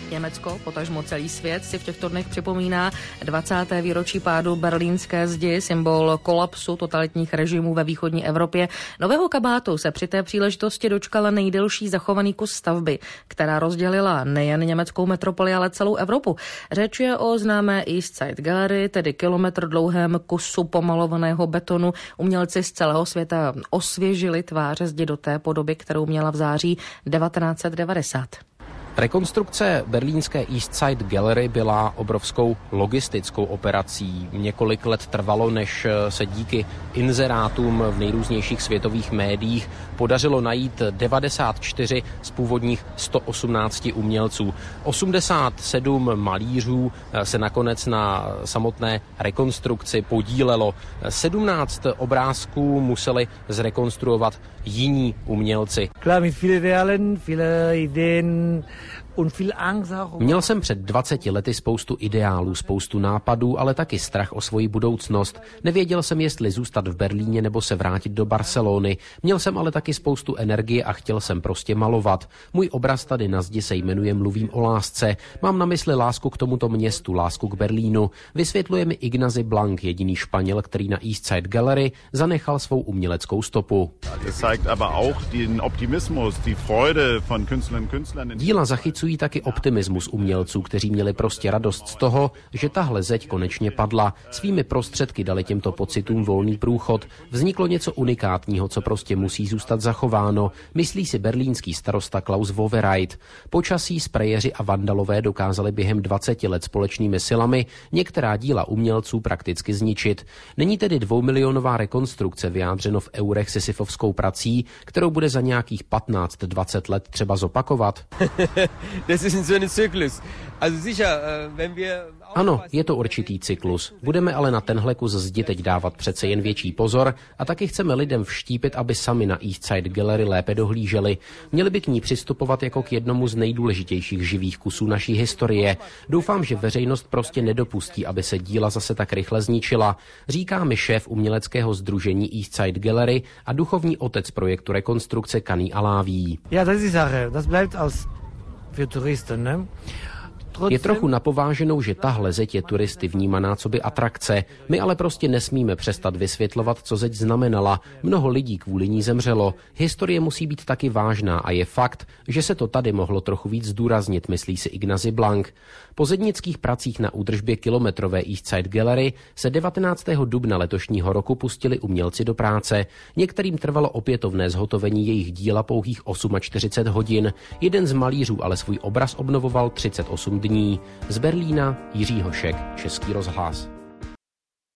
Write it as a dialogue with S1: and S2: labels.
S1: Německo, potažmo celý svět, si v těchto dnech připomíná 20. výročí pádu berlínské zdi, symbol kolapsu totalitních režimů ve východní Evropě. Nového kabátu se při té příležitosti dočkal nejdelší zachovaný kus stavby, která rozdělila nejen německou metropoli, ale celou Evropu. Řeč je o známé East Side Gallery, tedy kilometr dlouhém kusu pomalovaného betonu. Umělci z celého světa osvěžili tváře zdi do té podoby, kterou měla v září 1990.
S2: Rekonstrukce berlínské East Side Gallery byla obrovskou logistickou operací. Několik let trvalo, než se díky inzerátům v nejrůznějších světových médiích podařilo najít 94 z původních 118 umělců. 87 malířů se nakonec na samotné rekonstrukci podílelo. 17 obrázků museli zrekonstruovat jiní umělci. Měl jsem před 20 lety spoustu ideálů, spoustu nápadů, ale taky strach o svoji budoucnost. Nevěděl jsem, jestli zůstat v Berlíně nebo se vrátit do Barcelony. Měl jsem ale taky spoustu energie a chtěl jsem prostě malovat. Můj obraz tady na zdi se jmenuje Mluvím o lásce. Mám na mysli lásku k tomuto městu, lásku k Berlínu. Vysvětluje mi Ignacy Blanc, jediný Španěl, který na East Side Gallery zanechal svou uměleckou stopu. Díla zachycují taky optimismus umělců, kteří měli prostě radost z toho, že tahle zeď konečně padla. Svými prostředky dali těmto pocitům volný průchod. Vzniklo něco unikátního, co prostě musí zůstat zachováno, myslí si berlínský starosta Klaus Wowereit. Počasí, sprejeři a vandalové dokázali během 20 let společnými silami některá díla umělců prakticky zničit. Není tedy 2milionová rekonstrukce vyjádřeno v eurech sisyfovskou prací, kterou bude za nějakých 15-20 let třeba zopakovat? Ano, je to určitý cyklus. Budeme ale na tenhle kus zdi teď dávat přece jen větší pozor a taky chceme lidem vštípit, aby sami na East Side Gallery lépe dohlíželi. Měli by k ní přistupovat jako k jednomu z nejdůležitějších živých kusů naší historie. Doufám, že veřejnost prostě nedopustí, aby se díla zase tak rychle zničila, říká mi šéf uměleckého sdružení East Side Gallery a duchovní otec projektu rekonstrukce Kaný Aláví.
S3: Ja, das ist Sache. Das bleibt aus für Touristen, ne?
S2: Je trochu napováženou, že tahle zeď je turisty vnímaná coby atrakce. My ale prostě nesmíme přestat vysvětlovat, co zeď znamenala. Mnoho lidí kvůli ní zemřelo. Historie musí být taky vážná a je fakt, že se to tady mohlo trochu víc zdůraznit, myslí si Ignacy Blanc. Po zednických pracích na údržbě kilometrové East Side Gallery se 19. dubna letošního roku pustili umělci do práce. Některým trvalo opětovné zhotovení jejich díla pouhých 48 hodin. Jeden z malířů ale svůj obraz obnovoval 38 dní. Z Berlína Jiří Hošek, Český rozhlas.